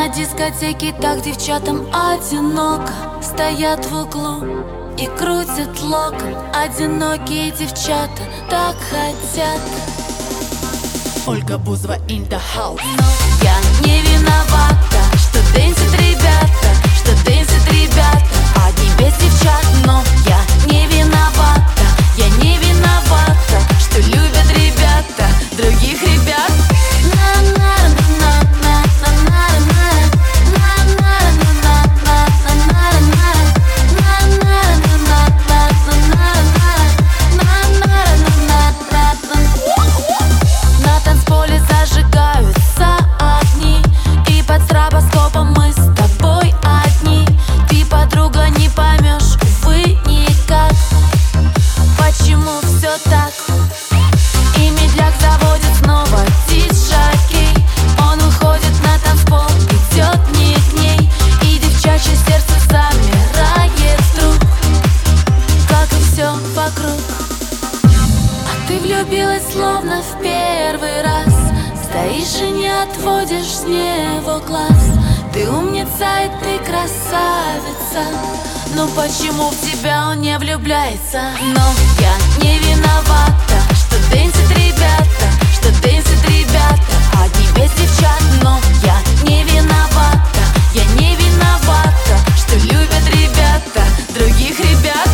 На дискотеке так девчатам одиноко, стоят в углу и крутят локон. Одинокие девчата так хотят. Ольга Бузова in the house. Но я не виновата, что дэнсят ребята, что дэнсят ребята одни без девчат. Но я не виновата, я не виновата, что любят ребята других ребят. На танцполе зажигаются огни, и под стробоскопом мы с тобой одни. Ты, подруга, не поймешь, увы, никак, почему все так. И медляк заводит снова диджокей. Он выходит на танцпол, идет не к ней, и девчачье сердце замирает вдруг, как и все вокруг. А ты влюбилась словно в первый раз, стоишь и не отводишь с него глаз. Ты умница и ты красавица, но почему в тебя он не влюбляется? Но я не виновата, что дэнсят ребята, что дэнсят ребята одни без девчат. Но я не виновата, я не виновата, что любят ребята других ребят.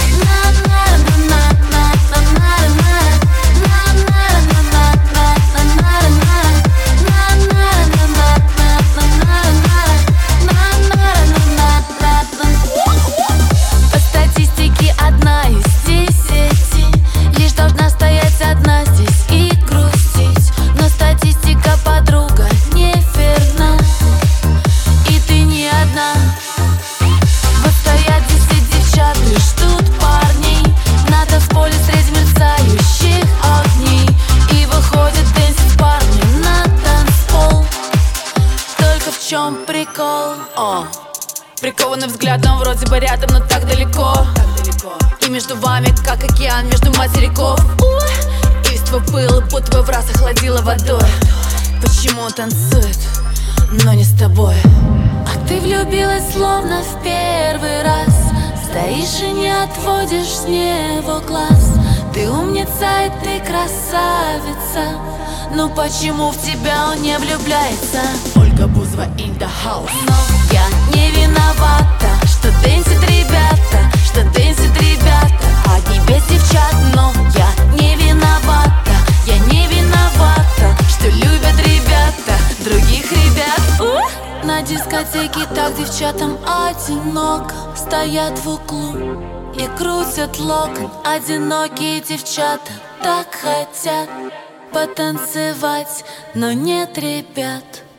По статистике 1 из 10 лишь должна стоять одна здесь и грустить. Но статистика, подруга, не верна, и ты не одна. Вот стоят 10 девчат и ждут парней на танцполе среди мерцающих огней, и выходит дэнсить парни на танцпол. Только в чем прикол? Прикованным взглядом вроде бы рядом, но так далеко. И между вами, как океан между материков. Иство пыл, будто бы в раз охладила водой. Почему он танцует, но не с тобой? А ты влюбилась словно в первый раз, стоишь и не отводишь с него глаз. Ты умница и ты красавица, но почему в тебя он не влюбляется? Ольга Бузова in the house. Но я не виновата, что дэнсят ребята, что дэнсят ребята одни без девчат. Но я не виновата, я не виновата, что любят ребята других ребят. На дискотеке так девчатам одиноко, стоят в углу и крутят локон. Одинокие девчата так хотят потанцевать, но нет ребят.